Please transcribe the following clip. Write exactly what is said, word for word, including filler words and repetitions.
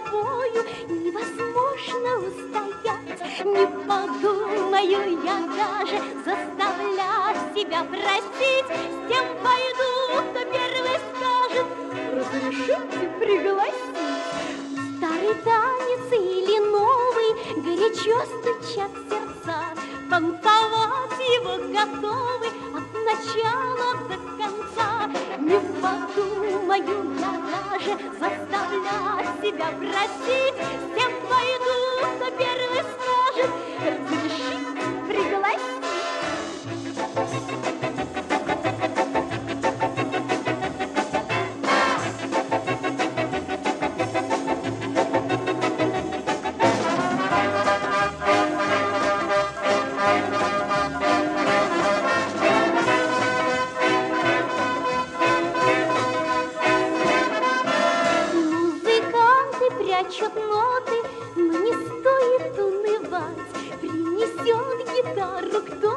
тобою невозможно устоять. Не подумаю я даже заставлять себя просить. С тем пойду, кто первый скажет: разрешите пригласить. Старый танец или новый, горячо стучат сердца. Танцевать его готовы от начала до конца. Не подумаю я даже заставлять себя просить. С тем пойду, кто первый скажет: разрешите пригласить. Прячут ноты, но не стоит унывать. Принесет гитару кто